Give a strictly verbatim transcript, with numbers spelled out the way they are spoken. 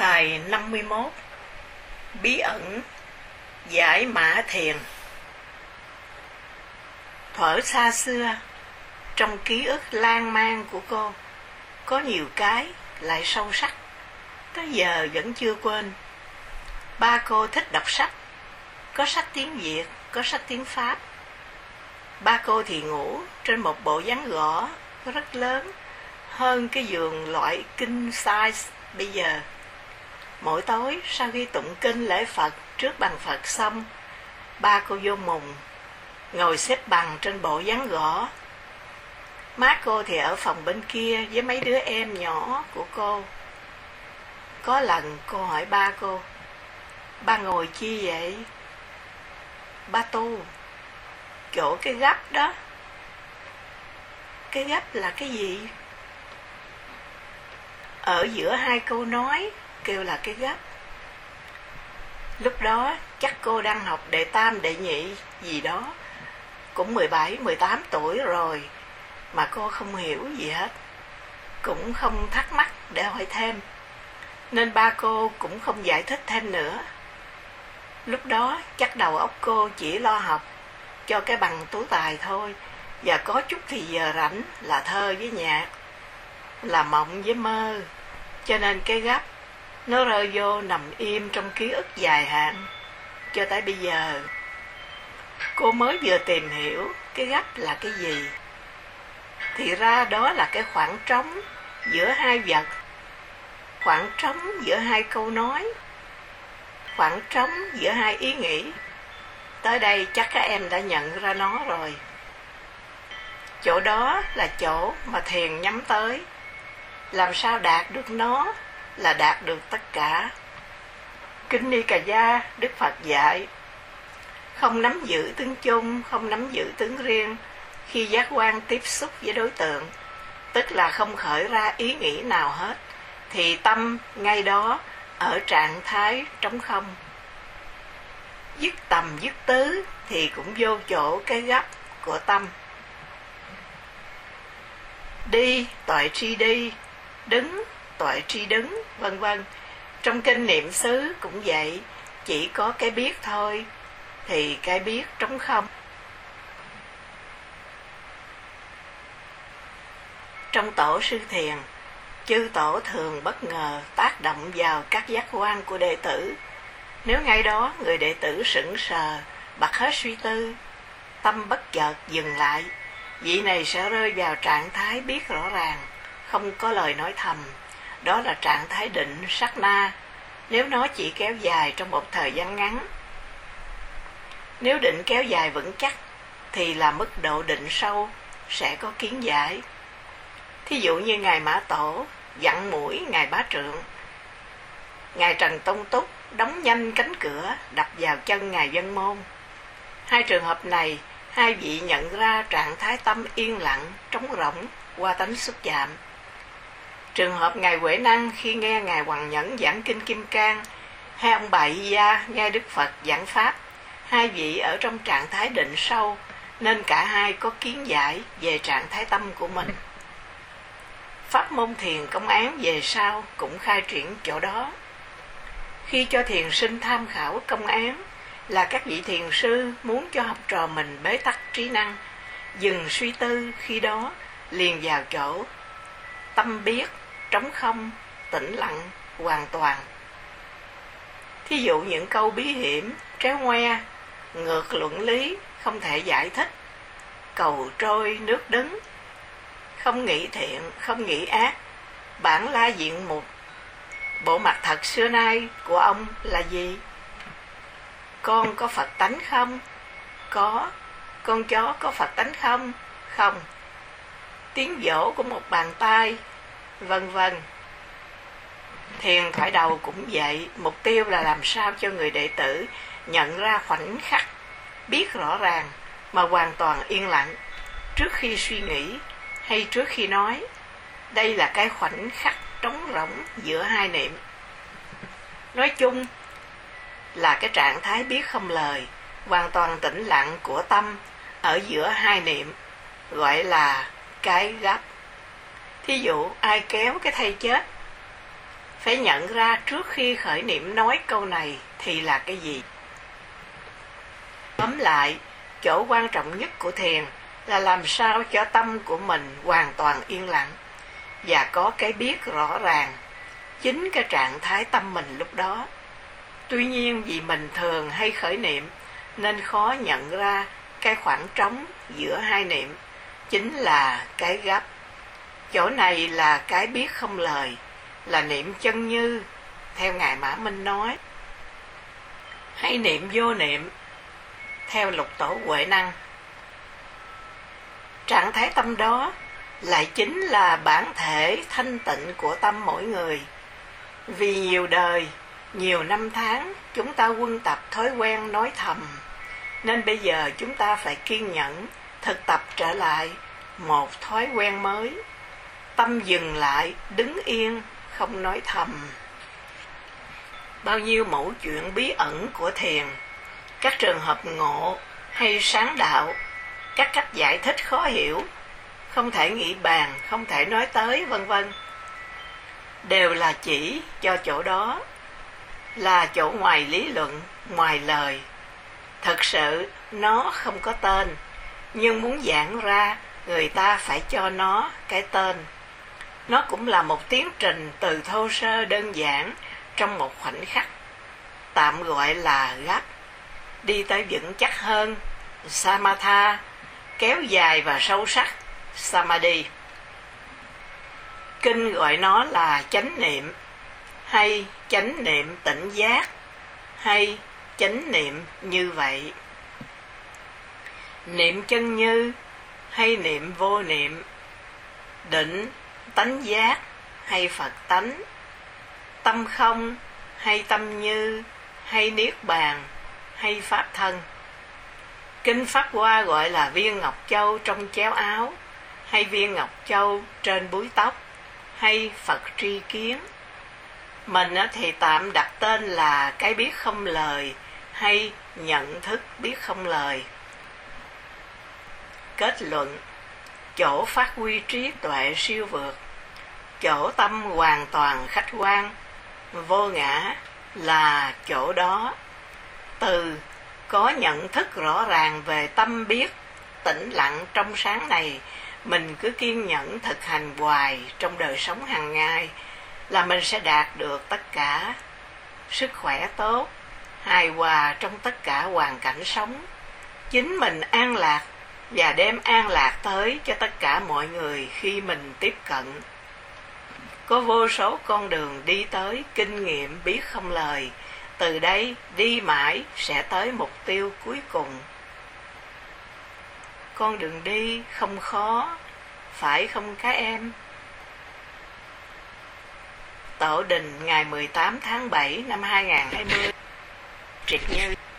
Bài năm mươi mốt. Bí ẩn giải mã thiền. Thuở xa xưa, trong ký ức lan man của cô, có nhiều cái lại sâu sắc, tới giờ vẫn chưa quên. Ba cô thích đọc sách, có sách tiếng Việt, có sách tiếng Pháp. Ba cô thì ngủ trên một bộ ván gỗ rất lớn, hơn cái giường loại king size bây giờ. Mỗi tối sau khi tụng kinh lễ Phật trước bàn Phật xong, ba cô vô mùng, ngồi xếp bằng trên bộ ván gỗ. Má cô thì ở phòng bên kia với mấy đứa em nhỏ của cô. Có lần cô hỏi ba cô: "Ba ngồi chi vậy?" "Ba tu." "Chỗ cái gấp đó." "Cái gấp là cái gì?" Ở giữa hai câu nói kêu là cái gấp. Lúc đó chắc cô đang học đệ tam đệ nhị gì đó, cũng mười bảy mười tám tuổi rồi, mà cô không hiểu gì hết, cũng không thắc mắc để hỏi thêm, nên ba cô cũng không giải thích thêm nữa. Lúc đó chắc đầu óc cô chỉ lo học cho cái bằng tú tài thôi, và có chút thì giờ rảnh là thơ với nhạc, là mộng với mơ. Cho nên cái gấp nó rơi vô nằm im trong ký ức dài hạn cho tới bây giờ. Cô mới vừa tìm hiểu cái gấp là cái gì, thì ra đó là cái khoảng trống giữa hai vật, khoảng trống giữa hai câu nói, khoảng trống giữa hai ý nghĩ. Tới đây chắc các em đã nhận ra nó rồi. Chỗ đó là chỗ mà thiền nhắm tới. Làm sao đạt được nó là đạt được tất cả. Kinh Nikaya, Đức Phật dạy: không nắm giữ tướng chung, không nắm giữ tướng riêng khi giác quan tiếp xúc với đối tượng, tức là không khởi ra ý nghĩ nào hết, thì tâm ngay đó ở trạng thái trống không. Dứt tầm dứt tứ thì cũng vô chỗ cái gấp của tâm. Đi toại tri đi, đứng toại tri đứng, vân vân. Trong kinh niệm xứ cũng vậy, chỉ có cái biết thôi, thì cái biết trống không. Trong tổ sư thiền, chư tổ thường bất ngờ tác động vào các giác quan của đệ tử. Nếu ngay đó người đệ tử sững sờ, bật hết suy tư, tâm bất chợt dừng lại, vị này sẽ rơi vào trạng thái biết rõ ràng, không có lời nói thầm. Đó là trạng thái định sát na, nếu nó chỉ kéo dài trong một thời gian ngắn. Nếu định kéo dài vững chắc, thì là mức độ định sâu, sẽ có kiến giải. Thí dụ như Ngài Mã Tổ dặn mũi Ngài Bá Trượng, Ngài Trần Tông Túc đóng nhanh cánh cửa đập vào chân Ngài Dân Môn. Hai trường hợp này, hai vị nhận ra trạng thái tâm yên lặng, trống rỗng qua tánh xúc chạm. Trường hợp Ngài Huệ Năng khi nghe Ngài Hoằng Nhẫn giảng kinh Kim Cang, hay ông Bà Di Gia nghe Đức Phật giảng Pháp, hai vị ở trong trạng thái định sâu, nên cả hai có kiến giải về trạng thái tâm của mình. Pháp môn thiền công án về sau cũng khai triển chỗ đó. Khi cho thiền sinh tham khảo công án, là các vị thiền sư muốn cho học trò mình bế tắc trí năng, dừng suy tư khi đó, liền vào chỗ tâm biết, trống không, tĩnh lặng, hoàn toàn. Thí dụ những câu bí hiểm, tréo ngoe, ngược luận lý, không thể giải thích, cầu trôi nước đứng, không nghĩ thiện, không nghĩ ác, bản la diện mục, bộ mặt thật xưa nay của ông là gì? Con có Phật tánh không? Có. Con chó có Phật tánh không? Không. Tiếng vỗ của một bàn tay, vân vân. Thiền thoại đầu cũng vậy, mục tiêu là làm sao cho người đệ tử nhận ra khoảnh khắc, biết rõ ràng mà hoàn toàn yên lặng trước khi suy nghĩ hay trước khi nói. Đây là cái khoảnh khắc trống rỗng giữa hai niệm. Nói chung là cái trạng thái biết không lời, hoàn toàn tĩnh lặng của tâm ở giữa hai niệm, gọi là cái gấp. Thí dụ ai kéo cái thây chết, phải nhận ra trước khi khởi niệm nói câu này thì là cái gì. Tóm lại, chỗ quan trọng nhất của thiền là làm sao cho tâm của mình hoàn toàn yên lặng và có cái biết rõ ràng chính cái trạng thái tâm mình lúc đó. Tuy nhiên vì mình thường hay khởi niệm nên khó nhận ra cái khoảng trống giữa hai niệm, chính là cái gấp. Chỗ này là cái biết không lời, là niệm chân như, theo Ngài Mã Minh nói, hay niệm vô niệm, theo Lục Tổ Huệ Năng. Trạng thái tâm đó lại chính là bản thể thanh tịnh của tâm mỗi người. Vì nhiều đời, nhiều năm tháng, chúng ta quân tập thói quen nói thầm, nên bây giờ chúng ta phải kiên nhẫn, thực tập trở lại một thói quen mới. Tâm dừng lại, đứng yên, không nói thầm. Bao nhiêu mẫu chuyện bí ẩn của thiền, các trường hợp ngộ hay sáng đạo, các cách giải thích khó hiểu, không thể nghĩ bàn, không thể nói tới, vân vân, đều là chỉ cho chỗ đó, là chỗ ngoài lý luận, ngoài lời. Thật sự nó không có tên, nhưng muốn giảng ra, người ta phải cho nó cái tên. Nó cũng là một tiến trình từ thô sơ đơn giản trong một khoảnh khắc, tạm gọi là gấp, đi tới vững chắc hơn, samatha, kéo dài và sâu sắc, samadhi. Kinh gọi nó là chánh niệm, hay chánh niệm tỉnh giác, hay chánh niệm như vậy. Niệm chân như, hay niệm vô niệm, định, tánh giác, hay Phật tánh, tâm không, hay tâm như, hay niết bàn, hay pháp thân. Kinh Pháp Hoa gọi là viên ngọc châu trong chéo áo, hay viên ngọc châu trên búi tóc, hay Phật tri kiến. Mình thì tạm đặt tên là cái biết không lời, hay nhận thức biết không lời. Kết luận, chỗ phát huy trí tuệ siêu vượt, chỗ tâm hoàn toàn khách quan, vô ngã là chỗ đó. Từ có nhận thức rõ ràng về tâm biết tĩnh lặng trong sáng này, mình cứ kiên nhẫn thực hành hoài trong đời sống hàng ngày là mình sẽ đạt được tất cả. Sức khỏe tốt, hài hòa trong tất cả hoàn cảnh sống, chính mình an lạc và đem an lạc tới cho tất cả mọi người khi mình tiếp cận. Có vô số con đường đi tới kinh nghiệm biết không lời, từ đây đi mãi sẽ tới mục tiêu cuối cùng. Con đường đi không khó, phải không các em? Tổ Đình ngày mười tám tháng bảy năm hai nghìn không trăm hai mươi. Triệt Như.